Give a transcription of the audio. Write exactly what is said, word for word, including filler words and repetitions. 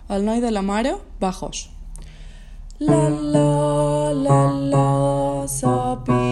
El noi de la mare, bajos. La la la la, sapi